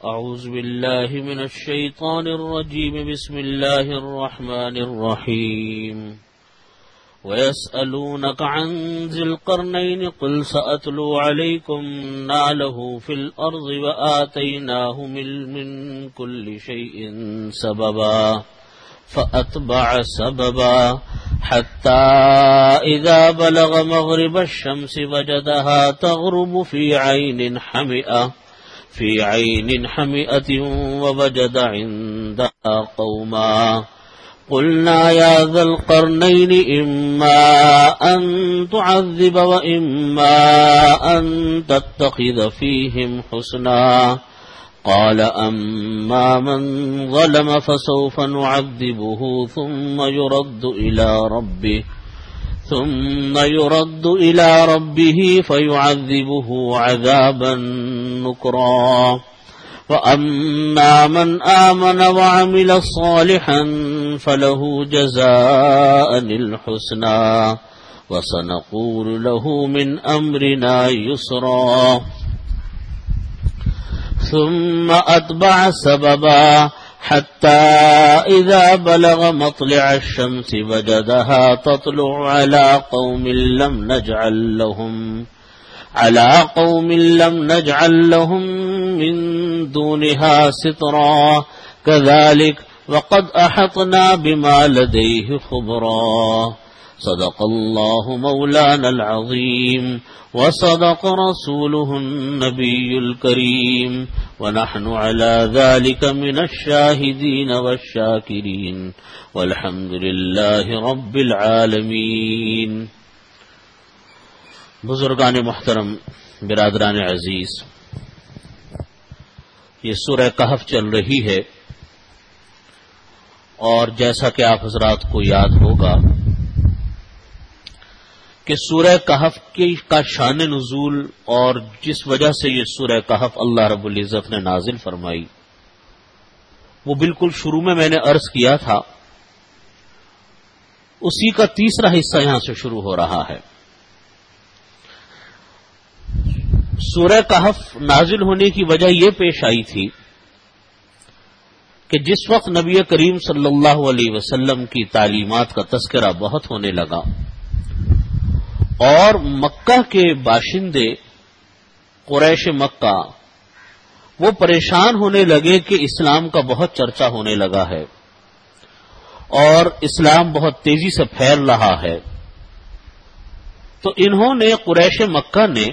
أعوذ بالله من الشيطان الرجيم بسم الله الرحمن الرحيم ويسألونك عن ذي القرنين قل سأتلو عليكم نعله في الأرض وآتيناه من كل شيء سببا فأتبع سببا حتى إذا بلغ مغرب الشمس وجدها تغرب في عين حمئة ووجد عندها قوما قلنا يا ذا القرنين إما أن تعذب وإما أن تتخذ فيهم حسنا قال أما من ظلم فسوف نعذبه ثم يرد إلى ربه فيعذبه عذابا نكرا وأما من آمن وعمل صالحا فله جزاء الحسنى وسنقول له من أمرنا يسرا ثم أتبع سببا حتى إذا بلغ مطلع الشمس وجدها تطلع على قوم لم نجعل لهم من دونها سترا كذلك وقد أحطنا بما لديه خبرا صدق الله مولانا العظيم وصدق رسوله النبي الكريم ونحن على ذلك من الشاهدين والشاكرين والحمد لله رب العالمين. بزرگان محترم، برادران عزیز، یہ سورہ کہف چل رہی ہے اور جیسا کہ آپ حضرات کو یاد ہوگا کہ سورہ کہف کا شان نزول اور جس وجہ سے یہ سورہ کہف اللہ رب العزت نے نازل فرمائی وہ بالکل شروع میں نے عرض کیا تھا، اسی کا تیسرا حصہ یہاں سے شروع ہو رہا ہے. سورہ کہف نازل ہونے کی وجہ یہ پیش آئی تھی کہ جس وقت نبی کریم صلی اللہ علیہ وسلم کی تعلیمات کا تذکرہ بہت ہونے لگا اور مکہ کے باشندے قریش مکہ وہ پریشان ہونے لگے کہ اسلام کا بہت چرچا ہونے لگا ہے اور اسلام بہت تیزی سے پھیل رہا ہے، تو انہوں نے قریش مکہ نے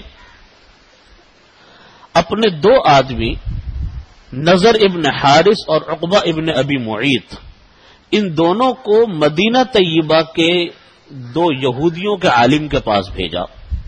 اپنے دو آدمی نضر ابن حارث اور عقبہ ابن ابی معیط، ان دونوں کو مدینہ طیبہ کے دو یہودیوں کے عالم کے پاس بھیجا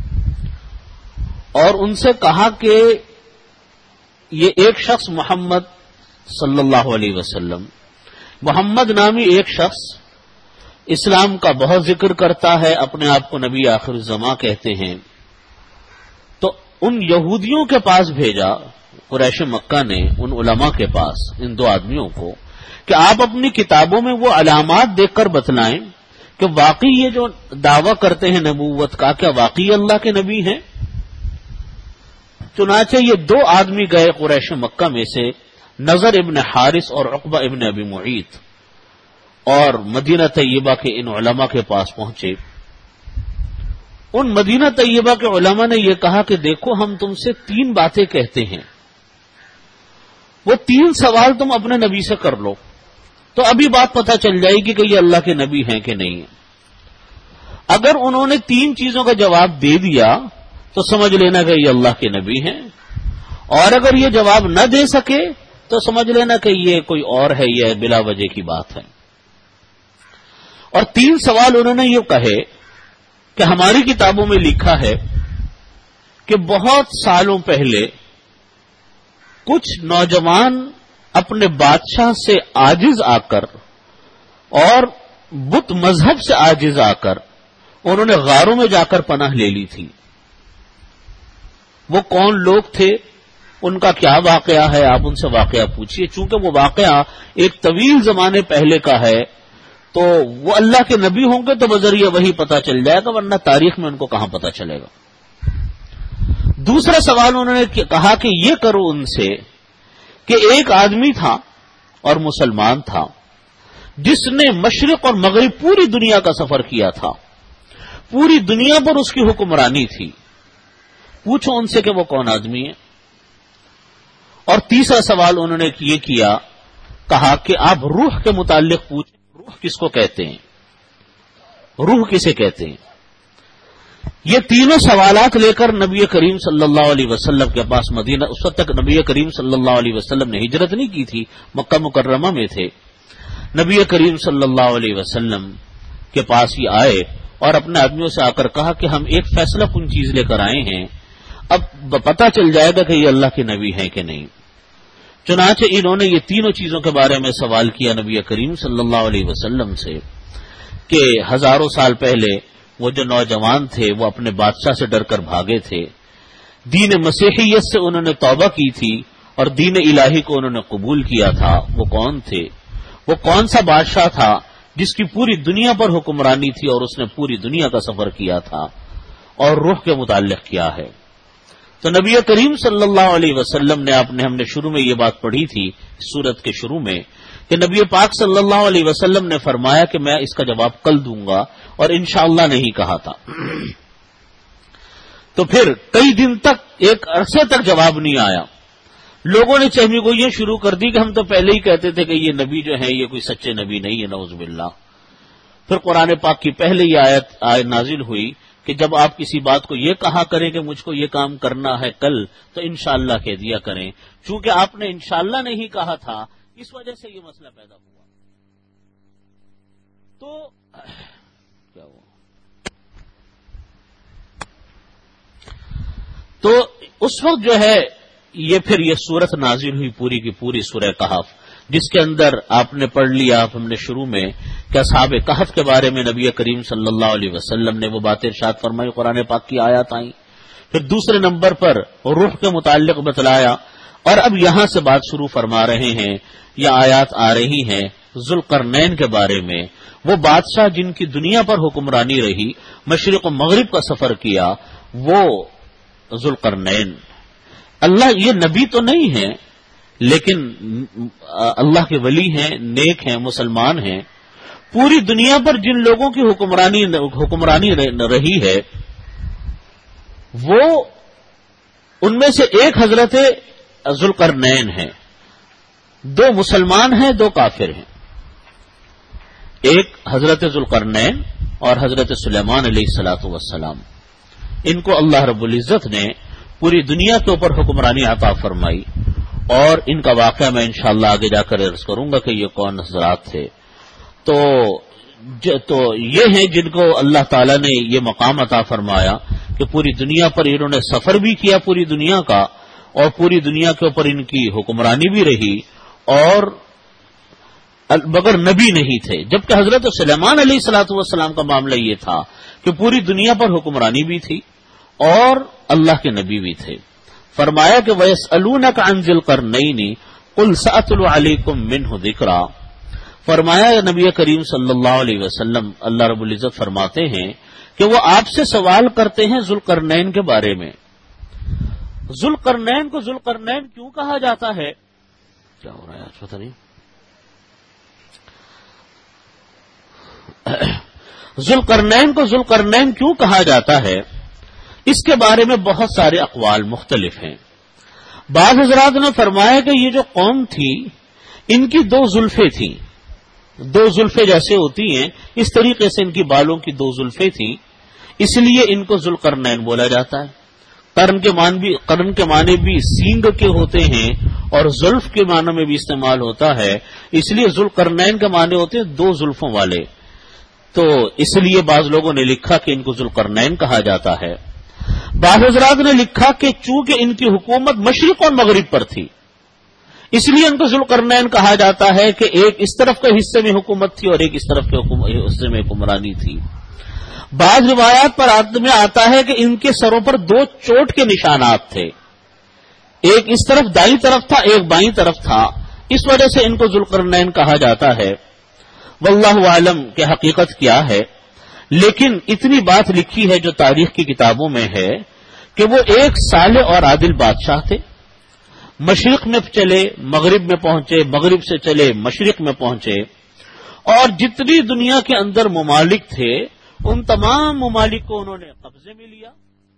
اور ان سے کہا کہ یہ ایک شخص محمد صلی اللہ علیہ وسلم، محمد نامی ایک شخص اسلام کا بہت ذکر کرتا ہے، اپنے آپ کو نبی آخر الزماں کہتے ہیں. تو ان یہودیوں کے پاس بھیجا قریش مکہ نے، ان علماء کے پاس، ان دو آدمیوں کو، کہ آپ اپنی کتابوں میں وہ علامات دیکھ کر بتلائیں کہ واقعی یہ جو دعویٰ کرتے ہیں نبوت کا، کیا واقعی اللہ کے نبی ہیں. چنانچہ یہ دو آدمی گئے قریش مکہ میں سے، نضر ابن حارث اور عقبہ ابن ابی معیط، اور مدینہ طیبہ کے ان علماء کے پاس پہنچے. ان مدینہ طیبہ کے علماء نے یہ کہا کہ دیکھو ہم تم سے تین باتیں کہتے ہیں، وہ تین سوال تم اپنے نبی سے کر لو تو ابھی بات پتہ چل جائے گی کہ یہ اللہ کے نبی ہیں کہ نہیں. اگر انہوں نے تین چیزوں کا جواب دے دیا تو سمجھ لینا کہ یہ اللہ کے نبی ہیں، اور اگر یہ جواب نہ دے سکے تو سمجھ لینا کہ یہ کوئی اور ہے، یہ بلا وجہ کی بات ہے. اور تین سوال انہوں نے یہ کہے کہ ہماری کتابوں میں لکھا ہے کہ بہت سالوں پہلے کچھ نوجوان اپنے بادشاہ سے عاجز آ کر اور بت مذہب سے عاجز آ کر انہوں نے غاروں میں جا کر پناہ لے لی تھی. وہ کون لوگ تھے، ان کا کیا واقعہ ہے، آپ ان سے واقعہ پوچھیے. چونکہ وہ واقعہ ایک طویل زمانے پہلے کا ہے تو وہ اللہ کے نبی ہوں گے تو بذریعہ وہی پتہ چل جائے گا، ورنہ تاریخ میں ان کو کہاں پتہ چلے گا. دوسرا سوال انہوں نے کہا کہ یہ کرو ان سے کہ ایک آدمی تھا اور مسلمان تھا جس نے مشرق اور مغرب پوری دنیا کا سفر کیا تھا، پوری دنیا پر اس کی حکمرانی تھی. پوچھو ان سے کہ وہ کون آدمی ہے. اور تیسرا سوال انہوں نے یہ کیا، کہا کہ آپ روح کے متعلق پوچھیں، روح کس کو کہتے ہیں، روح کسے کہتے ہیں. یہ تینوں سوالات لے کر نبی کریم صلی اللہ علیہ وسلم کے پاس مدینہ، اس وقت تک نبی کریم صلی اللہ علیہ وسلم نے ہجرت نہیں کی تھی، مکہ مکرمہ میں تھے. نبی کریم صلی اللہ علیہ وسلم کے پاس یہ آئے اور اپنے آدمیوں سے آ کر کہا کہ ہم ایک فیصلہ کن چیز لے کر آئے ہیں، اب پتہ چل جائے گا کہ یہ اللہ کے نبی ہیں کہ نہیں. چنانچہ انہوں نے یہ تینوں چیزوں کے بارے میں سوال کیا نبی کریم صلی اللہ علیہ وسلم سے کہ ہزاروں سال پہلے وہ جو نوجوان تھے وہ اپنے بادشاہ سے ڈر کر بھاگے تھے، دین مسیحیت سے انہوں نے توبہ کی تھی اور دین الہی کو انہوں نے قبول کیا تھا، وہ کون تھے، وہ کون سا بادشاہ تھا جس کی پوری دنیا پر حکمرانی تھی اور اس نے پوری دنیا کا سفر کیا تھا، اور روح کے متعلق کیا ہے. تو نبی کریم صلی اللہ علیہ وسلم نے ہم نے شروع میں یہ بات پڑھی تھی سورت کے شروع میں کہ نبی پاک صلی اللہ علیہ وسلم نے فرمایا کہ میں اس کا جواب کل دوں گا، اور انشاءاللہ نہیں کہا تھا. تو پھر کئی دن تک، ایک عرصے تک جواب نہیں آیا. لوگوں نے چہمی گوئیاں شروع کر دی کہ ہم تو پہلے ہی کہتے تھے کہ یہ نبی جو ہیں یہ کوئی سچے نبی نہیں ہے، نعوذ باللہ. پھر قرآن پاک کی پہلے یہ آیت نازل ہوئی کہ جب آپ کسی بات کو یہ کہا کریں کہ مجھ کو یہ کام کرنا ہے کل، تو انشاءاللہ کہہ دیا کریں. چونکہ آپ نے انشاءاللہ نہیں کہا تھا، اس وجہ سے یہ مسئلہ پیدا ہوا. تو کیا ہوا؟ تو اس وقت جو ہے یہ پھر یہ سورت نازل ہوئی پوری کی پوری سورہ کہف، جس کے اندر آپ نے پڑھ لیا ہم نے شروع میں کہ اصحاب کہف کے بارے میں نبی کریم صلی اللہ علیہ وسلم نے وہ باتیں ارشاد فرمائی، قرآن پاک کی آیات آئیں. پھر دوسرے نمبر پر روح کے متعلق بتلایا، اور اب یہاں سے بات شروع فرما رہے ہیں، یہ آیات آ رہی ہیں ذوالقرنین کے بارے میں. وہ بادشاہ جن کی دنیا پر حکمرانی رہی، مشرق و مغرب کا سفر کیا، وہ ذوالقرنین. اللہ یہ نبی تو نہیں ہے لیکن اللہ کے ولی ہیں، نیک ہیں، مسلمان ہیں. پوری دنیا پر جن لوگوں کی حکمرانی رہی ہے وہ ان میں سے ایک حضرت ذوالقرنین ہیں. دو مسلمان ہیں، دو کافر ہیں. ایک حضرت ذوالقرنین اور حضرت سلیمان علیہ الصلوۃ والسلام. ان کو اللہ رب العزت نے پوری دنیا کے اوپر حکمرانی عطا فرمائی، اور ان کا واقعہ میں انشاءاللہ آگے جا کر عرض کروں گا کہ یہ کون حضرات تھے. تو یہ ہیں جن کو اللہ تعالیٰ نے یہ مقام عطا فرمایا کہ پوری دنیا پر انہوں نے سفر بھی کیا پوری دنیا کا، اور پوری دنیا کے اوپر ان کی حکمرانی بھی رہی، اور مگر نبی نہیں تھے. جبکہ حضرت سلیمان علیہ الصلوۃ والسلام کا معاملہ یہ تھا کہ پوری دنیا پر حکمرانی بھی تھی اور اللہ کے نبی بھی تھے. فرمایا کہ وَيَسْأَلُونَكَ عَنْ ذِي الْقَرْنَيْنِ قُلْ سَأَتْلُو عَلَيْكُمْ مِنْهُ ذِكْرًا. فرمایا نبی کریم صلی اللہ علیہ وسلم، اللہ رب العزت فرماتے ہیں کہ وہ آپ سے سوال کرتے ہیں ذوالقرنین کے بارے میں. ذوالقرنین کو ذوالقرنین کیوں کہا جاتا ہے؟ کیا ہو رہا ہے آج پتہ نہیں. ذوالقرنین کو ذوالقرنین کیوں کہا جاتا ہے، اس کے بارے میں بہت سارے اقوال مختلف ہیں. بعض حضرات نے فرمایا کہ یہ جو قوم تھی ان کی دو زلفیں تھیں، دو زلفیں جیسے ہوتی ہیں اس طریقے سے ان کی بالوں کی دو زلفیں تھیں، اس لیے ان کو ذوالقرنین بولا جاتا ہے. قرن کے معنی بھی سینگ کے ہوتے ہیں اور زلف کے معنی میں بھی استعمال ہوتا ہے، اس لیے ذوالقرنین کے معنی ہوتے ہیں دو زلفوں والے. تو اس لیے بعض لوگوں نے لکھا کہ ان کو ذوالقرنین کہا جاتا ہے. بعض حضرات نے لکھا کہ چونکہ ان کی حکومت مشرق اور مغرب پر تھی اس لیے ان کو ذوالقرنین کہا جاتا ہے کہ ایک اس طرف کے حصے میں حکومت تھی اور ایک اس طرف کے حصے میں حکمرانی تھی. بعض روایات پر میں آتا ہے کہ ان کے سروں پر دو چوٹ کے نشانات تھے، ایک اس طرف دائیں طرف تھا، ایک بائیں طرف تھا، اس وجہ سے ان کو ذوالقرنین کہا جاتا ہے. واللہ عالم کہ حقیقت کیا ہے، لیکن اتنی بات لکھی ہے جو تاریخ کی کتابوں میں ہے کہ وہ ایک صالح اور عادل بادشاہ تھے. مشرق میں چلے مغرب میں پہنچے، مغرب سے چلے مشرق میں پہنچے، اور جتنی دنیا کے اندر ممالک تھے ان تمام ممالک کو انہوں نے قبضے میں لیا،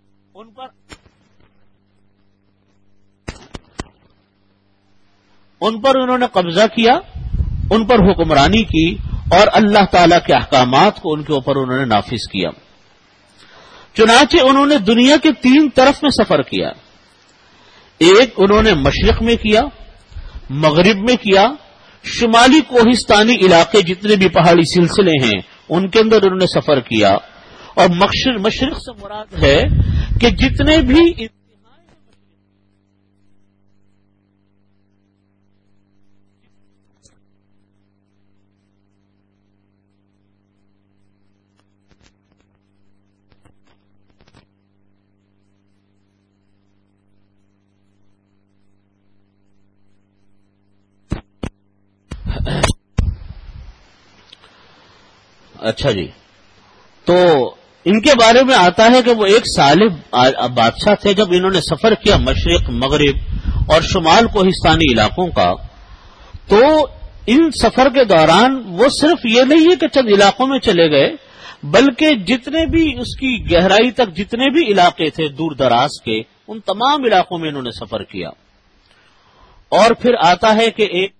ان پر انہوں نے قبضہ کیا، ان پر حکمرانی کی، اور اللہ تعالی کے احکامات کو ان کے اوپر انہوں نے نافذ کیا۔ چنانچہ انہوں نے دنیا کے 3 طرف میں سفر کیا، ایک انہوں نے مشرق میں کیا، مغرب میں کیا، شمالی کوہستانی علاقے جتنے بھی پہاڑی سلسلے ہیں ان کے اندر انہوں نے سفر کیا، اور مشرق سے مراد ہے کہ جتنے بھی اچھا جی، تو ان کے بارے میں آتا ہے کہ وہ ایک صالح بادشاہ تھے۔ جب انہوں نے سفر کیا مشرق، مغرب اور شمال کوہستانی علاقوں کا، تو ان سفر کے دوران وہ صرف یہ نہیں ہے کہ چند علاقوں میں چلے گئے، بلکہ جتنے بھی اس کی گہرائی تک جتنے بھی علاقے تھے دور دراز کے، ان تمام علاقوں میں انہوں نے سفر کیا۔ اور پھر آتا ہے کہ ایک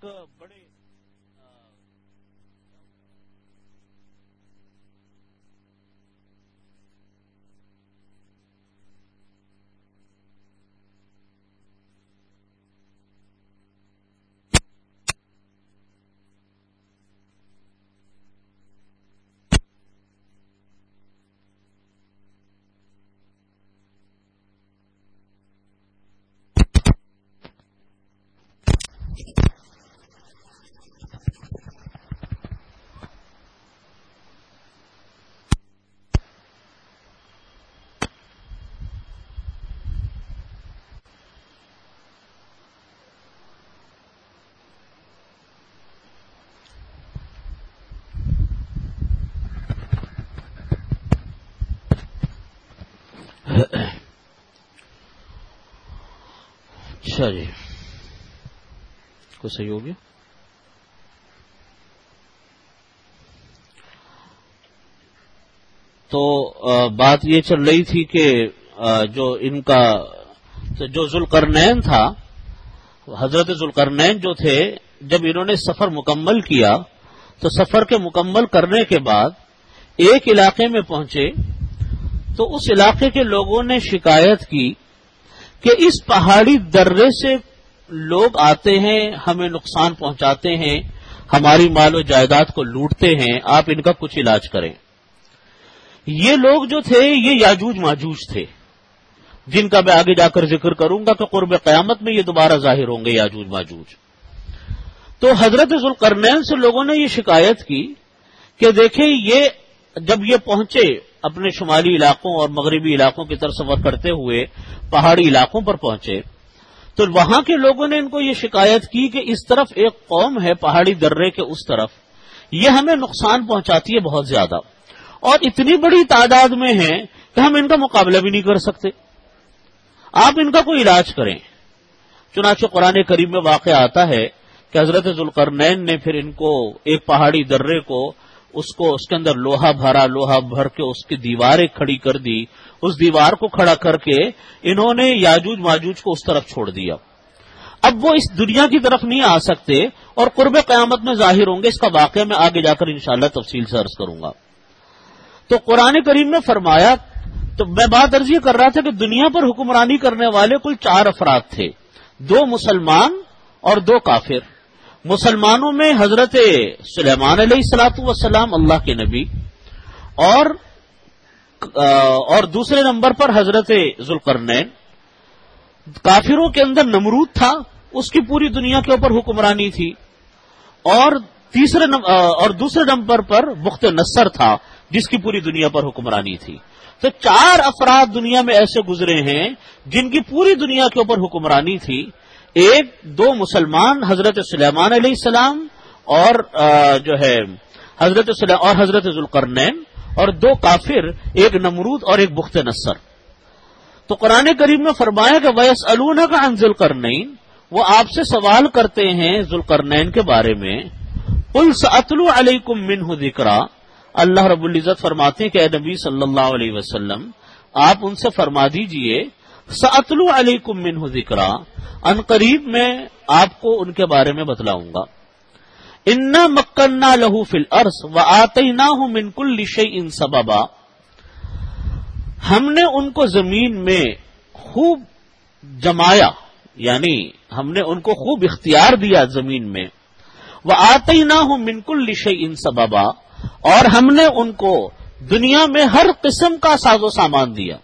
اچھا جی، کوئی صحیح ہو گیا؟ تو بات یہ چل رہی تھی کہ جو ان کا جو ذوالقرنین تھا، حضرت ذوالقرنین جو تھے، جب انہوں نے سفر مکمل کیا تو سفر کے مکمل کرنے کے بعد ایک علاقے میں پہنچے تو اس علاقے کے لوگوں نے شکایت کی کہ اس پہاڑی درے سے لوگ آتے ہیں، ہمیں نقصان پہنچاتے ہیں، ہماری مال و جائیداد کو لوٹتے ہیں، آپ ان کا کچھ علاج کریں۔ یہ لوگ جو تھے یہ یاجوج ماجوج تھے، جن کا میں آگے جا کر ذکر کروں گا کہ قرب قیامت میں یہ دوبارہ ظاہر ہوں گے یاجوج ماجوج۔ تو حضرت ذوالقرنین سے لوگوں نے یہ شکایت کی کہ دیکھیں یہ جب یہ پہنچے اپنے شمالی علاقوں اور مغربی علاقوں کی طرف سفر کرتے ہوئے پہاڑی علاقوں پر پہنچے تو وہاں کے لوگوں نے ان کو یہ شکایت کی کہ اس طرف ایک قوم ہے پہاڑی درے کے اس طرف، یہ ہمیں نقصان پہنچاتی ہے بہت زیادہ، اور اتنی بڑی تعداد میں ہیں کہ ہم ان کا مقابلہ بھی نہیں کر سکتے، آپ ان کا کوئی علاج کریں۔ چنانچہ قرآن کریم میں واقع آتا ہے کہ حضرت ذوالقرنین نے پھر ان کو ایک پہاڑی درے کو اس کے اندر لوہا بھر کے اس کی دیواریں کھڑی کر دی، اس دیوار کو کھڑا کر کے انہوں نے یاجوج ماجوج کو اس طرف چھوڑ دیا۔ اب وہ اس دنیا کی طرف نہیں آ سکتے اور قرب قیامت میں ظاہر ہوں گے، اس کا واقعہ میں آگے جا کر انشاءاللہ تفصیل سے عرض کروں گا۔ تو قرآن کریم میں فرمایا، تو میں بات عرض یہ کر رہا تھا کہ دنیا پر حکمرانی کرنے والے کل 4 افراد تھے، 2 مسلمان اور 2 کافر۔ مسلمانوں میں حضرت سلیمان علیہ الصلوۃ والسلام اللہ کے نبی، اور دوسرے نمبر پر حضرت ذوالقرنین۔ کافروں کے اندر نمرود تھا، اس کی پوری دنیا کے اوپر حکمرانی تھی، اور دوسرے نمبر پر بخت نصر تھا جس کی پوری دنیا پر حکمرانی تھی۔ تو 4 افراد دنیا میں ایسے گزرے ہیں جن کی پوری دنیا کے اوپر حکمرانی تھی، 2 مسلمان حضرت سلیمان علیہ السلام اور حضرت ذوالقرنین، اور 2 کافر، ایک نمرود اور ایک بخت نصر۔ تو قرآن کریم میں فرمایا کہ وَيَسْأَلُونَكَ عَنْ ذِي الْقَرْنَيْنِ، وہ آپ سے سوال کرتے ہیں ذوالقرنین کے بارے میں. قل سأتلو علیکم منہ ذکرا، اللہ رب العزت فرماتے ہیں کہ اے نبی صلی اللہ علیہ وسلم آپ ان سے فرما دیجئے سأتلو علیکم منہ ذکرا، ان قریب میں آپ کو ان کے بارے میں بتلاؤں گا. انا مکننا لہ فی الارض وآتیناہ من کل شیء سببا، ہم نے ان کو زمین میں خوب جمایا، یعنی ہم نے ان کو خوب اختیار دیا زمین میں. وآتیناہ من کل شیء سببا، اور ہم نے ان کو دنیا میں ہر قسم کا ساز و سامان دیا.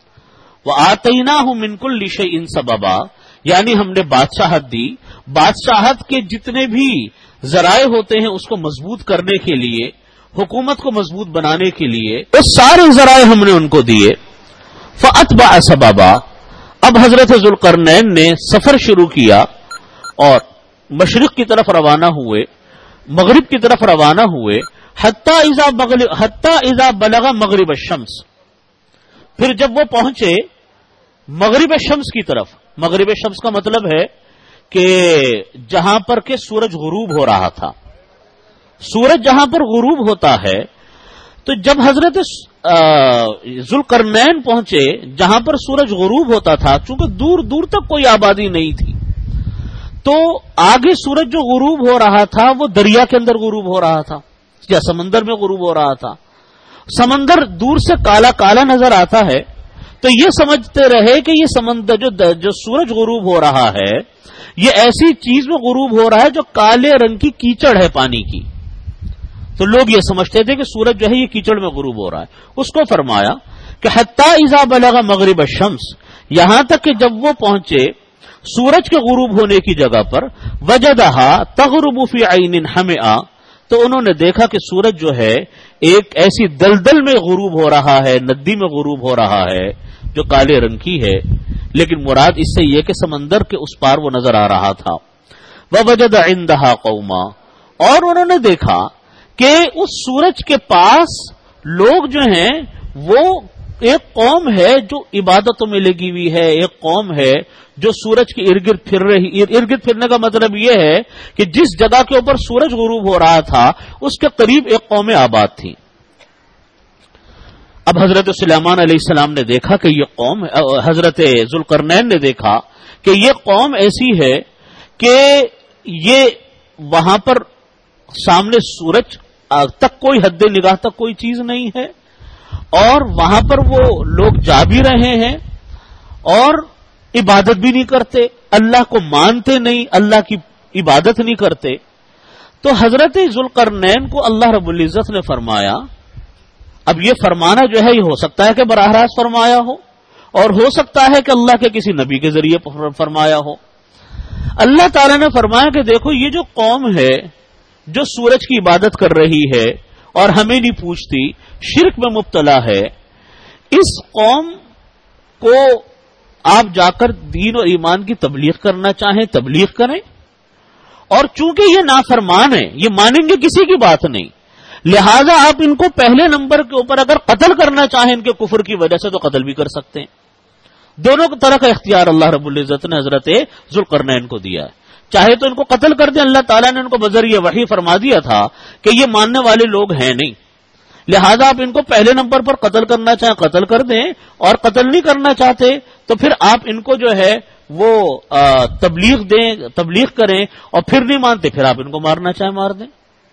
وآتیناہ من کل شیء سببا، یعنی ہم نے بادشاہت دی، بادشاہت کے جتنے بھی ذرائع ہوتے ہیں اس کو مضبوط کرنے کے لیے، حکومت کو مضبوط بنانے کے لیے وہ سارے ذرائع ہم نے ان کو دیے. فأتبع سببا، اب حضرت ذوالقرنین نے سفر شروع کیا اور مشرق کی طرف روانہ ہوئے، مغرب کی طرف روانہ ہوئے، حتی اذا بلغ مغرب الشمس، پھر جب وہ پہنچے مغرب شمس کی طرف. مغرب شمس کا مطلب ہے کہ جہاں پر کہ سورج غروب ہو رہا تھا. سورج جہاں پر غروب ہوتا ہے تو جب حضرت ذوالقرنین پہنچے جہاں پر سورج غروب ہوتا تھا، چونکہ دور دور تک کوئی آبادی نہیں تھی، تو آگے سورج جو غروب ہو رہا تھا وہ دریا کے اندر غروب ہو رہا تھا یا سمندر میں غروب ہو رہا تھا. سمندر دور سے کالا کالا نظر آتا ہے تو یہ سمجھتے رہے کہ یہ سمندر جو سورج غروب ہو رہا ہے یہ ایسی چیز میں غروب ہو رہا ہے جو کالے رنگ کی کیچڑ ہے پانی کی. تو لوگ یہ سمجھتے تھے کہ سورج جو ہے یہ کیچڑ میں غروب ہو رہا ہے. اس کو فرمایا کہ حتی اذا بلغ مغرب الشمس، یہاں تک کہ جب وہ پہنچے سورج کے غروب ہونے کی جگہ پر، وجدہا تغرب فی عین حمئا، تو انہوں نے دیکھا کہ سورج جو ہے ایک ایسی دلدل میں غروب ہو رہا ہے، ندی میں غروب ہو رہا ہے جو کالے رنگ کی ہے، لیکن مراد اس سے یہ کہ سمندر کے اس پار وہ نظر آ رہا تھا. ووجد عندہا قوما، اور انہوں نے دیکھا کہ اس سورج کے پاس لوگ جو ہیں وہ ایک قوم ہے جو عبادتوں میں لگی ہوئی ہے، ایک قوم ہے جو سورج کے ارد گرد پھر رہی. ارد گرد پھرنے کا مطلب یہ ہے کہ جس جگہ کے اوپر سورج غروب ہو رہا تھا اس کے قریب ایک قوم آباد تھی. اب حضرت سلیمان علیہ السلام نے دیکھا کہ یہ قوم، حضرت ذوالقرنین نے دیکھا کہ یہ قوم ایسی ہے کہ یہ وہاں پر سامنے سورج تک کوئی حد نگاہ تک کوئی چیز نہیں ہے، اور وہاں پر وہ لوگ جا بھی رہے ہیں اور عبادت بھی نہیں کرتے، اللہ کو مانتے نہیں، اللہ کی عبادت نہیں کرتے. تو حضرت ذوالقرنین کو اللہ رب العزت نے فرمایا، اب یہ فرمانا جو ہے یہ ہو سکتا ہے کہ براہ راست فرمایا ہو اور ہو سکتا ہے کہ اللہ کے کسی نبی کے ذریعے فرمایا ہو. اللہ تعالیٰ نے فرمایا کہ دیکھو یہ جو قوم ہے جو سورج کی عبادت کر رہی ہے اور ہمیں نہیں پوچھتی، شرک میں مبتلا ہے، اس قوم کو آپ جا کر دین اور ایمان کی تبلیغ کرنا چاہیں تبلیغ کریں، اور چونکہ یہ نافرمان ہیں، یہ مانیں گے کسی کی بات نہیں، لہذا آپ ان کو پہلے نمبر کے اوپر اگر قتل کرنا چاہیں ان کے کفر کی وجہ سے تو قتل بھی کر سکتے ہیں. دونوں طرح کا اختیار اللہ رب العزت نے حضرت ذوالقرنین کو دیا ہے. چاہے تو ان کو قتل کر دیں، اللہ تعالیٰ نے ان کو بذریعہ وحی فرما دیا تھا کہ یہ ماننے والے لوگ ہیں نہیں، لہذا آپ ان کو پہلے نمبر پر قتل کرنا چاہیں قتل کر دیں، اور قتل نہیں کرنا چاہتے تو پھر آپ ان کو جو ہے وہ تبلیغ کریں، اور پھر نہیں مانتے پھر آپ ان کو مارنا چاہیں مار دیں.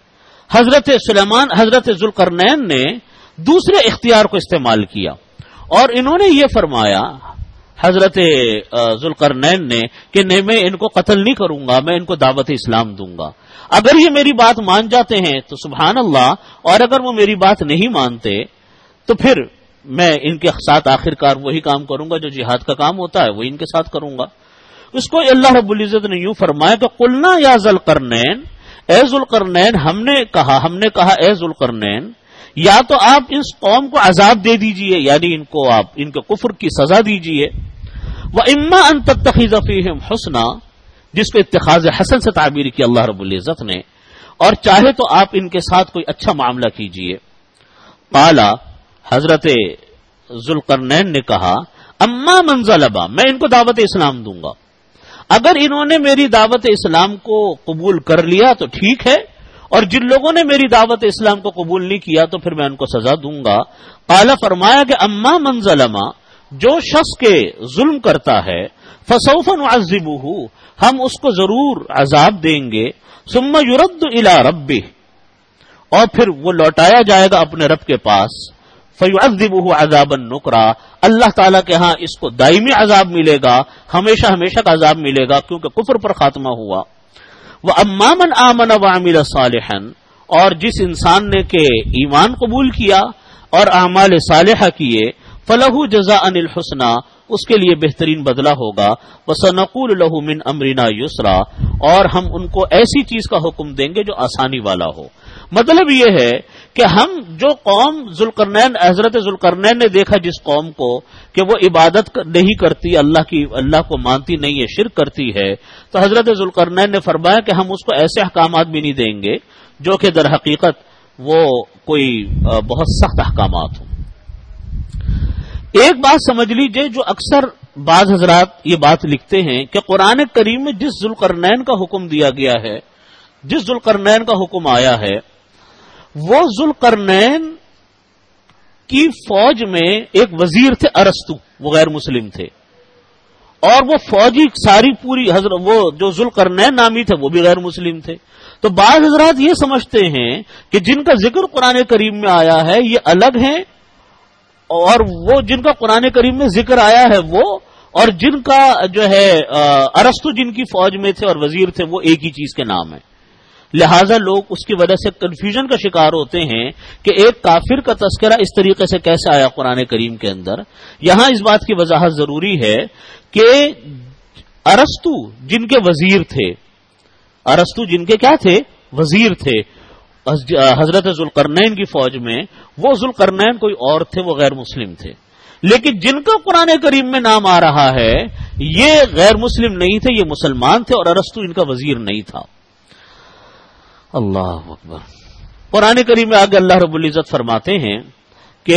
حضرت ذوالقرنین نے دوسرے اختیار کو استعمال کیا اور انہوں نے یہ فرمایا حضرت ذوالقرنین نے کہ نہیں، میں ان کو قتل نہیں کروں گا، میں ان کو دعوت اسلام دوں گا. اگر یہ میری بات مان جاتے ہیں تو سبحان اللہ، اور اگر وہ میری بات نہیں مانتے تو پھر میں ان کے ساتھ آخر کار وہی کام کروں گا جو جہاد کا کام ہوتا ہے، وہی ان کے ساتھ کروں گا. اس کو اللہ رب العزت نے یوں فرمایا کہ قلنا یا ذوالقرنین، اے ذوالقرنین ہم نے کہا اے ذوالقرنین، یا تو آپ اس قوم کو عذاب دے دیجئے، یعنی ان کو آپ ان کے کفر کی سزا دیجئے، وَإِمَّا أَن تَتَّخِذَ فِيهِمْ حُسْنًا، جس کو اتخاذ حسن سے تعبیر کی اللہ رب العزت نے، اور چاہے تو آپ ان کے ساتھ کوئی اچھا معاملہ کیجئے. قالا، حضرت ذوالقرنین نے کہا، اما من ظلم، میں ان کو دعوت اسلام دوں گا، اگر انہوں نے میری دعوت اسلام کو قبول کر لیا تو ٹھیک ہے، اور جن لوگوں نے میری دعوت اسلام کو قبول نہیں کیا تو پھر میں ان کو سزا دوں گا۔ قال فرمایا کہ اما من ظلم، جو شخص کے ظلم کرتا ہے، فسوف نعذبہ، ہم اس کو ضرور عذاب دیں گے، ثم یرد الی ربہ، اور پھر وہ لوٹایا جائے گا اپنے رب کے پاس، فیعذبہ عذابا نکرا، اللہ تعالیٰ کے ہاں اس کو دائمی عذاب ملے گا، ہمیشہ ہمیشہ کا عذاب ملے گا، کیونکہ کفر پر خاتمہ ہوا۔ وَأَمَّا مَنْ آمَنَ وَعَمِلَ صَالِحًا، اور جس انسان نے کہ ایمان قبول کیا اور اعمال صالحہ کیے، فَلَهُ جَزَاءً الْحُسْنَى، اس کے لیے بہترین بدلہ ہوگا، وَسَنَقُولُ لَهُ مِنْ أَمْرِنَا يُسْرًا، اور ہم ان کو ایسی چیز کا حکم دیں گے جو آسانی والا ہو۔ مطلب یہ ہے کہ ہم جو قوم حضرت ذوالقرنین نے دیکھا جس قوم کو کہ وہ عبادت نہیں کرتی، اللہ کو مانتی نہیں ہے، شرک کرتی ہے، تو حضرت ذوالقرنین نے فرمایا کہ ہم اس کو ایسے احکامات بھی نہیں دیں گے جو کہ در حقیقت وہ کوئی بہت سخت احکامات ہوں۔ ایک بات سمجھ لیجئے، جو اکثر بعض حضرات یہ بات لکھتے ہیں کہ قرآن کریم میں جس ذوالقرنین کا حکم دیا گیا ہے، جس ذوالقرنین کا حکم آیا ہے، وہ ذوالقرنین کی فوج میں ایک وزیر تھے ارسطو، وہ غیر مسلم تھے، اور وہ فوجی ساری پوری وہ جو ذوالقرنین نامی تھے وہ بھی غیر مسلم تھے۔ تو بعض حضرات یہ سمجھتے ہیں کہ جن کا ذکر قرآن کریم میں آیا ہے یہ الگ ہیں، اور وہ جن کا قرآن کریم میں ذکر آیا ہے وہ، اور جن کا جو ہے ارسطو جن کی فوج میں تھے اور وزیر تھے وہ ایک ہی چیز کے نام ہے۔ لہٰذا لوگ اس کی وجہ سے کنفیوژن کا شکار ہوتے ہیں کہ ایک کافر کا تذکرہ اس طریقے سے کیسے آیا قرآن کریم کے اندر۔ یہاں اس بات کی وضاحت ضروری ہے کہ ارسطو جن کے وزیر تھے، ارسطو جن کے کیا تھے؟ وزیر تھے حضرت ذوالقرنین کی فوج میں، وہ ذوالقرنین کوئی اور تھے، وہ غیر مسلم تھے، لیکن جن کا قرآن کریم میں نام آ رہا ہے یہ غیر مسلم نہیں تھے، یہ مسلمان تھے، اور ارسطو ان کا وزیر نہیں تھا۔ اللہ اکبر۔ قرآن کریم میں آگے اللہ رب العزت فرماتے ہیں کہ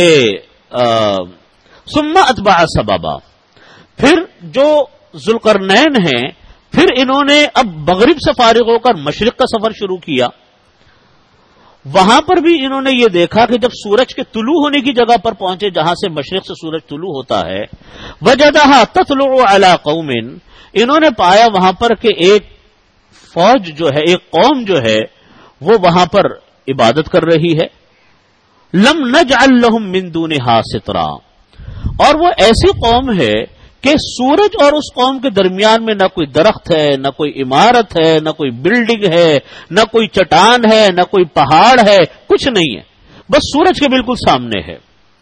ثم اتبع سببا، پھر جو ذوالقرنین ہیں پھر انہوں نے اب مغرب سے فارغ ہو کر مشرق کا سفر شروع کیا۔ وہاں پر بھی انہوں نے یہ دیکھا کہ جب سورج کے طلوع ہونے کی جگہ پر پہنچے جہاں سے مشرق سے سورج طلوع ہوتا ہے، وجدہا تطلع علی قوم، انہوں نے پایا وہاں پر کہ ایک فوج جو ہے، ایک قوم جو ہے وہ وہاں پر عبادت کر رہی ہے، لم نجعل لهم من دونها سترا، اور وہ ایسی قوم ہے کہ سورج اور اس قوم کے درمیان میں نہ کوئی درخت ہے، نہ کوئی عمارت ہے، نہ کوئی بلڈنگ ہے، نہ کوئی چٹان ہے، نہ کوئی پہاڑ ہے، کچھ نہیں ہے، بس سورج کے بالکل سامنے ہے۔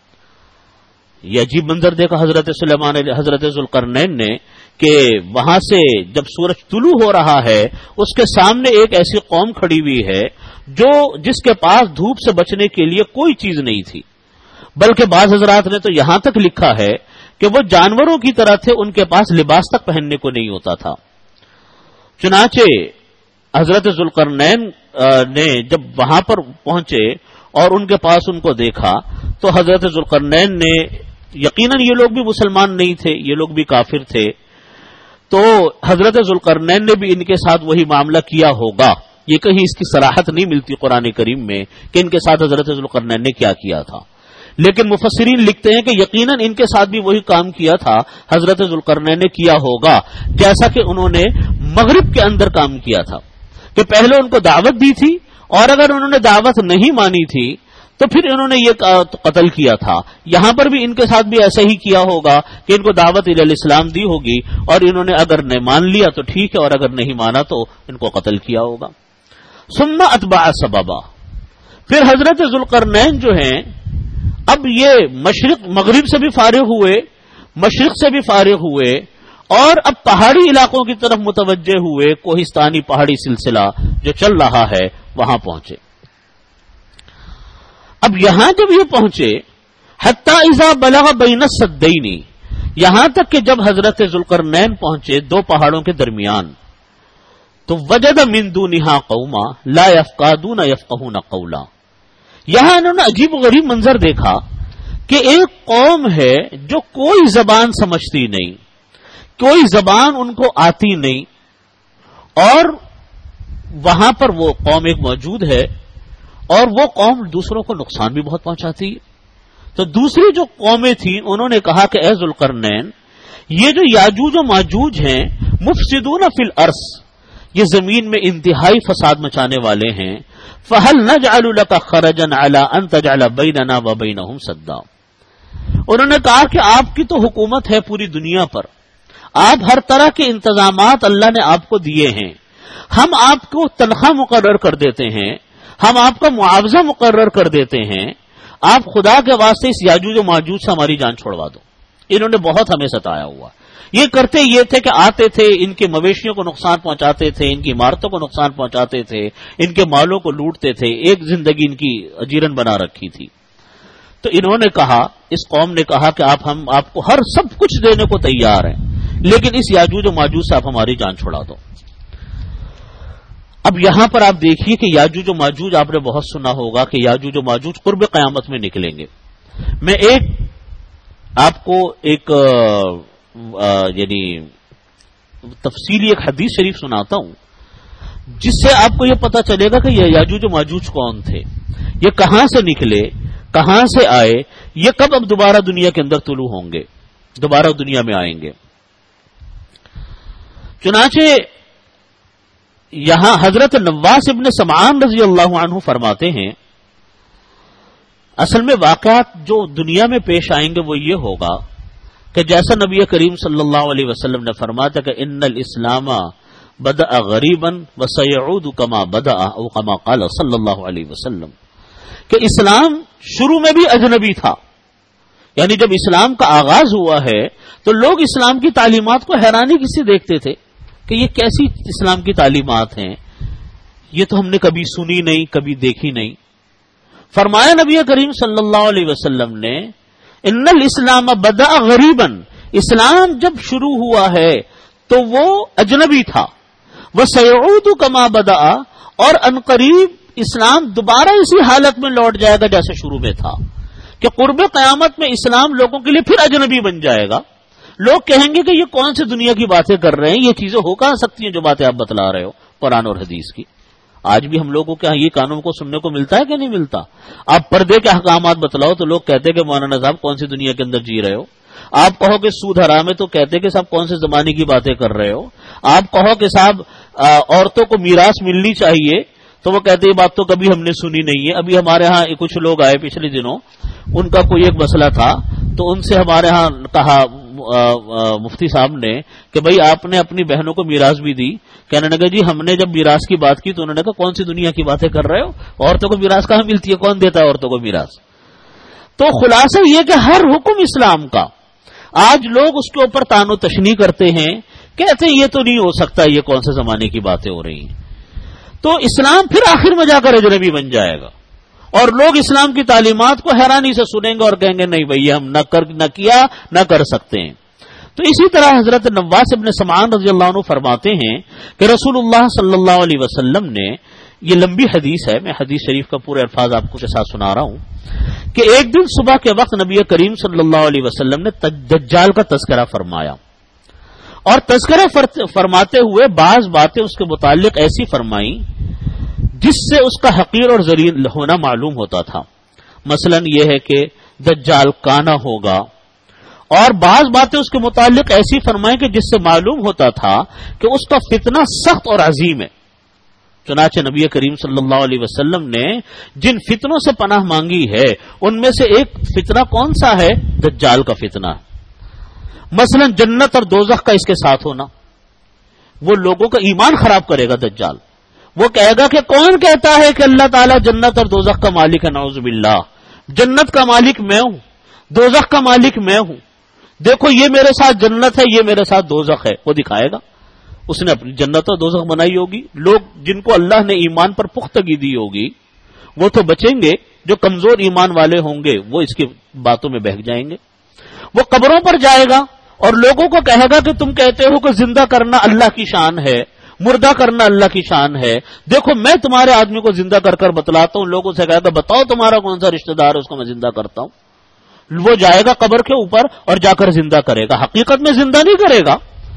یہ عجیب منظر دیکھا حضرت ذوالقرنین نے کہ وہاں سے جب سورج طلوع ہو رہا ہے اس کے سامنے ایک ایسی قوم کھڑی ہوئی ہے جس کے پاس دھوپ سے بچنے کے لیے کوئی چیز نہیں تھی، بلکہ بعض حضرات نے تو یہاں تک لکھا ہے کہ وہ جانوروں کی طرح تھے، ان کے پاس لباس تک پہننے کو نہیں ہوتا تھا۔ چنانچہ حضرت ذوالقرنین نے جب وہاں پر پہنچے اور ان کے پاس ان کو دیکھا تو حضرت ذوالقرنین نے، یقیناً یہ لوگ بھی مسلمان نہیں تھے، یہ لوگ بھی کافر تھے، تو حضرت ذوالقرنین نے بھی ان کے ساتھ وہی معاملہ کیا ہوگا۔ یہ کہیں اس کی صراحت نہیں ملتی قرآن کریم میں کہ ان کے ساتھ حضرت ذوالقرنین نے کیا کیا تھا، لیکن مفسرین لکھتے ہیں کہ یقیناً ان کے ساتھ بھی وہی کام کیا تھا حضرت ذوالقرنین نے کیا ہوگا، جیسا کہ انہوں نے مغرب کے اندر کام کیا تھا کہ پہلے ان کو دعوت دی تھی، اور اگر انہوں نے دعوت نہیں مانی تھی تو پھر انہوں نے یہ قتل کیا تھا۔ یہاں پر بھی ان کے ساتھ بھی ایسا ہی کیا ہوگا کہ ان کو دعوت الاسلام دی ہوگی، اور انہوں نے اگر نہیں مان لیا تو ٹھیک ہے، اور اگر نہیں مانا تو ان کو قتل کیا ہوگا۔ ثم اتبع سببا، پھر حضرت ذوالقرنین جو ہیں اب یہ مغرب سے بھی فارغ ہوئے، مشرق سے بھی فارغ ہوئے، اور اب پہاڑی علاقوں کی طرف متوجہ ہوئے، کوہستانی پہاڑی سلسلہ جو چل رہا ہے وہاں پہنچے۔ اب یہاں جب یہ پہنچے، حتی اذا بلغ بین السدین، یہاں تک کہ جب حضرت ذوالقرنین پہنچے دو پہاڑوں کے درمیان، تو وجد من دونہا قوما لا یفقہون یفقہون قولا، یہاں انہوں نے عجیب و غریب منظر دیکھا کہ ایک قوم ہے جو کوئی زبان سمجھتی نہیں، کوئی زبان ان کو آتی نہیں، اور وہاں پر وہ قوم ایک موجود ہے، اور وہ قوم دوسروں کو نقصان بھی بہت پہنچاتی ہے۔ تو دوسری جو قومیں تھیں انہوں نے کہا کہ اے ذوالقرنین، یہ جو یاجوج و ماجوج ہیں مفسدون فی الارض، یہ زمین میں انتہائی فساد مچانے والے ہیں، فہل نجعل لک خرجا علی ان تجعل بیننا وبینہم سدا۔ انہوں نے کہا کہ آپ کی تو حکومت ہے پوری دنیا پر، آپ ہر طرح کے انتظامات اللہ نے آپ کو دیے ہیں، ہم آپ کو تنخواہ مقرر کر دیتے ہیں، ہم آپ کا معاوضہ مقرر کر دیتے ہیں، آپ خدا کے واسطے اس یاجوج و ماجوج سے ہماری جان چھوڑوا دو۔ انہوں نے بہت ہمیں ستایا ہوا۔ یہ کرتے یہ تھے کہ آتے تھے، ان کے مویشیوں کو نقصان پہنچاتے تھے، ان کی عمارتوں کو نقصان پہنچاتے تھے، ان کے مالوں کو لوٹتے تھے، ایک زندگی ان کی اجیرن بنا رکھی تھی۔ تو انہوں نے کہا، اس قوم نے کہا کہ ہم آپ کو ہر سب کچھ دینے کو تیار ہیں، لیکن اس یاجوج و ماجوج سے آپ ہماری جان چھڑا دو۔ اب یہاں پر آپ دیکھیے کہ یاجوج و ماجوج آپ نے بہت سنا ہوگا کہ یاجوج و ماجوج قرب قیامت میں نکلیں گے۔ میں آپ کو ایک یعنی تفصیلی ایک حدیث شریف سناتا ہوں، جس سے آپ کو یہ پتا چلے گا کہ یہ یاجوج و ماجوج کون تھے، یہ کہاں سے نکلے، کہاں سے آئے، یہ کب اب دوبارہ دنیا کے اندر طلوع ہوں گے، دوبارہ دنیا میں آئیں گے۔ چنانچہ یہاں حضرت نواس ابن سمعان رضی اللہ عنہ فرماتے ہیں، اصل میں واقعات جو دنیا میں پیش آئیں گے وہ یہ ہوگا کہ جیسا نبی کریم صلی اللہ علیہ وسلم نے فرمایا تھا کہ ان الاسلام بدأ غریبا وسيعود كما بدأ او كما قال صلی اللہ علیہ وسلم، کہ اسلام شروع میں بھی اجنبی تھا، یعنی جب اسلام کا آغاز ہوا ہے تو لوگ اسلام کی تعلیمات کو حیرانی سے دیکھتے تھے کہ یہ کیسی اسلام کی تعلیمات ہیں، یہ تو ہم نے کبھی سنی نہیں، کبھی دیکھی نہیں۔ فرمایا نبی کریم صلی اللہ علیہ وسلم نے، ان الاسلام بدأ غریبا، اسلام جب شروع ہوا ہے تو وہ اجنبی تھا، وسيعود كما بدأ، اور عنقریب اسلام دوبارہ اسی حالت میں لوٹ جائے گا جیسے شروع میں تھا، کہ قرب قیامت میں اسلام لوگوں کے لیے پھر اجنبی بن جائے گا۔ لوگ کہیں گے کہ یہ کون سی دنیا کی باتیں کر رہے ہیں، یہ چیزیں ہو کہاں سکتی ہیں جو باتیں آپ بتلا رہے ہو قرآن اور حدیث کی۔ آج بھی ہم لوگوں کے یہ قانون کو سننے کو ملتا ہے کہ نہیں ملتا؟ آپ پردے کے احکامات بتلاؤ تو لوگ کہتے کہ مولانا صاحب کون سی دنیا کے اندر جی رہے ہو، آپ کہو کہ سود حرام ہے تو کہتے کہ صاحب کون سے زمانے کی باتیں کر رہے ہو، آپ کہو کہ صاحب عورتوں کو میراث ملنی چاہیے تو وہ کہتے یہ بات تو کبھی ہم نے سنی نہیں ہے۔ ابھی ہمارے ہاں کچھ لوگ آئے پچھلے دنوں، ان کا کوئی ایک مسئلہ تھا تو ان سے ہمارے ہاں کہا مفتی صاحب نے کہ بھئی آپ نے اپنی بہنوں کو میراث بھی دی، کہنے لگا جی ہم نے جب میراث کی بات کی تو انہوں نے کہا کون سی دنیا کی باتیں کر رہے ہو، عورتوں کو میراث کہاں ملتی ہے، کون دیتا ہے عورتوں کو میراث؟ تو خلاصہ یہ کہ ہر حکم اسلام کا آج لوگ اس کے اوپر تان و تشنیع کرتے ہیں، کہتے ہیں یہ تو نہیں ہو سکتا، یہ کون سے زمانے کی باتیں ہو رہی ہیں۔ تو اسلام پھر آخر میں جا کر اجنبی بن جائے گا، اور لوگ اسلام کی تعلیمات کو حیرانی سے سنیں گے اور کہیں گے نہیں بھئی ہم نہ کیا نہ کر سکتے ہیں۔ تو اسی طرح حضرت نواس ابن سمعان رضی اللہ عنہ فرماتے ہیں کہ رسول اللہ صلی اللہ علیہ وسلم نے، یہ لمبی حدیث ہے، میں حدیث شریف کا پورے الفاظ آپ کو کے ساتھ سنا رہا ہوں، کہ ایک دن صبح کے وقت نبی کریم صلی اللہ علیہ وسلم نے دجال کا تذکرہ فرمایا، اور تذکرہ فرماتے ہوئے بعض باتیں اس کے متعلق ایسی فرمائیں جس سے اس کا حقیر اور ذلیل ہونا معلوم ہوتا تھا۔ مثلا یہ ہے کہ دجال کانا ہوگا، اور بعض باتیں اس کے متعلق ایسی فرمائیں کہ جس سے معلوم ہوتا تھا کہ اس کا فتنہ سخت اور عظیم ہے۔ چنانچہ نبی کریم صلی اللہ علیہ وسلم نے جن فتنوں سے پناہ مانگی ہے ان میں سے ایک فتنہ کون سا ہے؟ دجال کا فتنہ ہے۔ مثلا جنت اور دوزخ کا اس کے ساتھ ہونا، وہ لوگوں کا ایمان خراب کرے گا دجال۔ وہ کہے گا کہ کون کہتا ہے کہ اللہ تعالیٰ جنت اور دوزخ کا مالک ہے؟ نعوذ باللہ، جنت کا مالک میں ہوں، دوزخ کا مالک میں ہوں، دیکھو یہ میرے ساتھ جنت ہے، یہ میرے ساتھ دوزخ ہے۔ وہ دکھائے گا، اس نے اپنی جنت اور دوزخ بنائی ہوگی۔ لوگ جن کو اللہ نے ایمان پر پختگی دی ہوگی وہ تو بچیں گے، جو کمزور ایمان والے ہوں گے وہ اس کی باتوں میں بہک جائیں گے۔ وہ قبروں پر جائے گا اور لوگوں کو کہے گا کہ تم کہتے ہو کہ زندہ کرنا اللہ کی شان ہے، مردہ کرنا اللہ کی شان ہے، دیکھو میں تمہارے آدمی کو زندہ کر کر بتلاتا ہوں۔ لوگوں سے کہے گا بتاؤ تمہارا کون سا رشتہ دار ہے اس کو میں زندہ کرتا ہوں۔ وہ جائے گا قبر کے اوپر اور جا کر زندہ کرے گا، حقیقت میں زندہ نہیں کرے گا،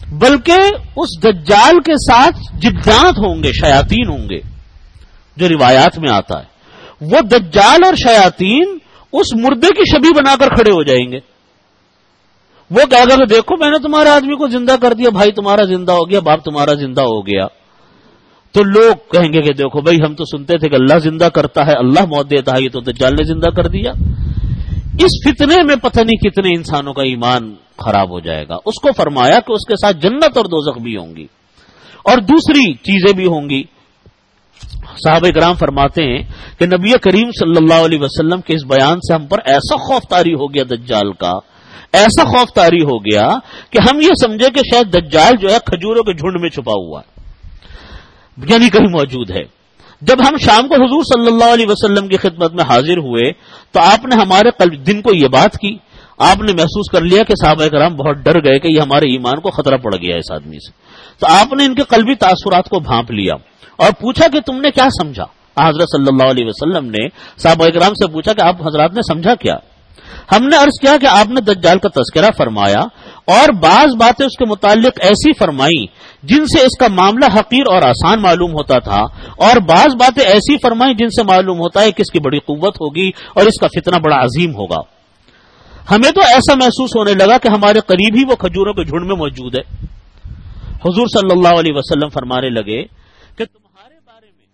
بلکہ اس دجال کے ساتھ جنات ہوں گے، شیاطین ہوں گے، جو روایات میں آتا ہے۔ وہ دجال اور شیاطین اس مردے کی شبیہ بنا کر کھڑے ہو جائیں گے۔ وہ کہے گا کہ دیکھو میں نے تمہارے آدمی کو زندہ کر دیا، بھائی تمہارا زندہ ہو گیا، باپ تمہارا زندہ ہو گیا۔ تو لوگ کہیں گے کہ دیکھو بھائی ہم تو سنتے تھے کہ اللہ زندہ کرتا ہے، اللہ موت دیتا ہے، یہ تو دجال نے زندہ کر دیا۔ اس فتنے میں پتہ نہیں کتنے انسانوں کا ایمان خراب ہو جائے گا۔ اس کو فرمایا کہ اس کے ساتھ جنت اور دوزخ بھی ہوں گی اور دوسری چیزیں بھی ہوں گی۔ صحابہ کرام فرماتے ہیں کہ نبی کریم صلی اللہ علیہ وسلم کے اس بیان سے ہم پر ایسا خوف طاری ہو گیا دجال کا، ایسا خوف طاری ہو گیا کہ ہم یہ سمجھے کہ شاید دجال جو ہے کھجوروں کے جھنڈ میں چھپا ہوا ہے، یعنی کہیں موجود ہے۔ جب ہم شام کو حضور صلی اللہ علیہ وسلم کی خدمت میں حاضر ہوئے تو آپ نے ہمارے دن کو یہ بات کی، آپ نے محسوس کر لیا کہ صحابہ کرام بہت ڈر گئے کہ یہ ہمارے ایمان کو خطرہ پڑ گیا اس آدمی سے۔ تو آپ نے ان کے قلبی تاثرات کو بھانپ لیا اور پوچھا کہ تم نے کیا سمجھا۔ حضرت صلی اللہ علیہ وسلم نے صحابہ کرام سے پوچھا کہ آپ حضرات نے سمجھا کیا؟ ہم نے عرض کیا کہ آپ نے دجال کا تذکرہ فرمایا اور بعض باتیں اس کے متعلق ایسی فرمائیں جن سے اس کا معاملہ حقیر اور آسان معلوم ہوتا تھا، اور بعض باتیں ایسی فرمائیں جن سے معلوم ہوتا ہے کہ اس کی بڑی قوت ہوگی اور اس کا فتنہ بڑا عظیم ہوگا۔ ہمیں تو ایسا محسوس ہونے لگا کہ ہمارے قریب ہی وہ کھجوروں کے جھنڈ میں موجود ہے۔ حضور صلی اللہ علیہ وسلم فرمانے لگے کہ تمہارے بارے میں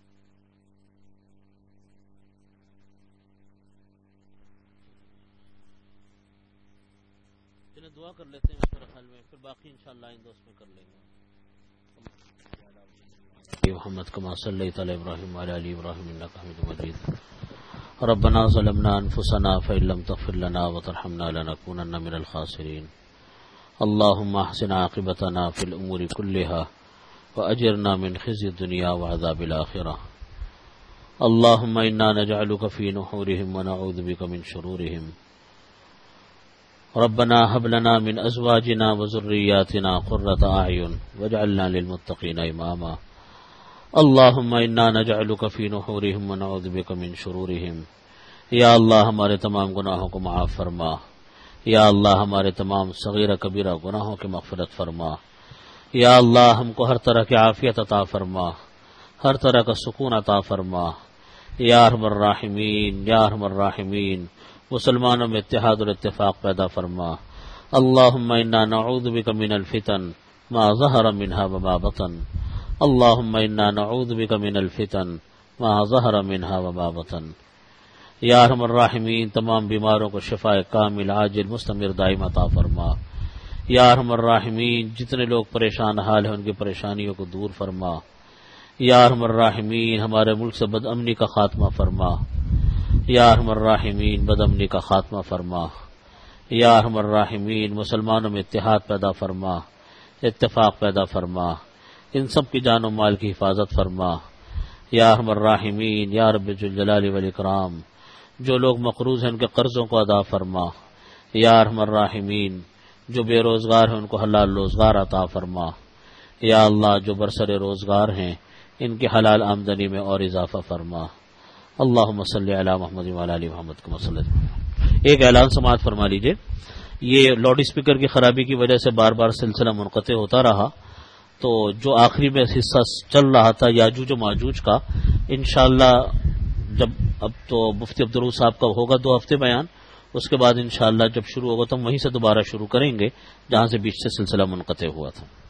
دعا کر لیتے ہیں میرے خیال میں، پھر باقی انشاءاللہ ان دوست میں کر لیں گے۔ محمد کما صلیت علی ابراہیم وعلی آل ابراہیم انک حمید مجید۔ ربنا ظلمنا انفسنا فإن لم تغفر لنا وترحمنا لنكونن من الخاسرين۔ اللهم احسن عاقبتنا في الامور كلها واجرنا من خزي الدنيا وعذاب الاخرة۔ اللهم انا نجعلك في نحورهم ونعوذ بك من شرورهم۔ ربنا هب لنا من ازواجنا وذرياتنا قرة اعين واجعلنا للمتقين اماما۔ اللهم انا نجعلك في نحورهم ونعوذ بك من شرورهم۔ یا اللہ ہمارے تمام گناہوں کو معاف فرما، یا اللہ ہمارے تمام صغیرہ کبیرہ گناہوں کی مغفرت فرما، یا اللہ ہم کو ہر طرح کی عافیت عطا فرما، ہر طرح کا سکون عطا فرما، یا ارحم الراحمین، یا ارحم الراحمین۔ مسلمانوں میں اتحاد اور اتفاق پیدا فرما۔ اللہم انا نعوذ بک من الفتن ما ظہر منها وما بطن۔ اللہم انا نعوذ بک من الفتن ما ظہر منها وما بطن۔ یا ارحم الراحمین، تمام بیماروں کو شفاء کامل عاجل مستمر دائم عطا فرما۔ یا ارحم الراحمین، جتنے لوگ پریشان حال ہیں ان کی پریشانیوں کو دور فرما۔ یا ارحم الراحمین، ہمارے ملک سے بد امنی کا خاتمہ فرما۔ یا ارحم الراحمین، بد امنی کا خاتمہ فرما۔ یا ارحم الراحمین، مسلمانوں میں اتحاد پیدا فرما، اتفاق پیدا فرما، ان سب کی جان و مال کی حفاظت فرما۔ یا ارحم الراحمین، یا رب ذوالجلال والاکرام، جو لوگ مقروض ہیں ان کے قرضوں کو ادا فرما۔ یا ارحم الراحمین، جو بے روزگار ہیں ان کو حلال روزگار عطا فرما۔ یا اللہ، جو برسر روزگار ہیں ان کی حلال آمدنی میں اور اضافہ فرما۔ اللہم صلی علی محمد وعلی آل محمد کما صلیت۔ ایک اعلان سماعت فرما لیجئے، یہ لاؤڈ اسپیکر کی خرابی کی وجہ سے بار بار سلسلہ منقطع ہوتا رہا، تو جو آخری میں حصہ چل رہا تھا یاجوج و ماجوج کا، انشاءاللہ جب اب تو مفتی عبدالروف صاحب کا ہوگا 2 ہفتے بیان، اس کے بعد انشاءاللہ جب شروع ہوگا تو ہم وہیں سے دوبارہ شروع کریں گے جہاں سے بیچ سے سلسلہ منقطع ہوا تھا۔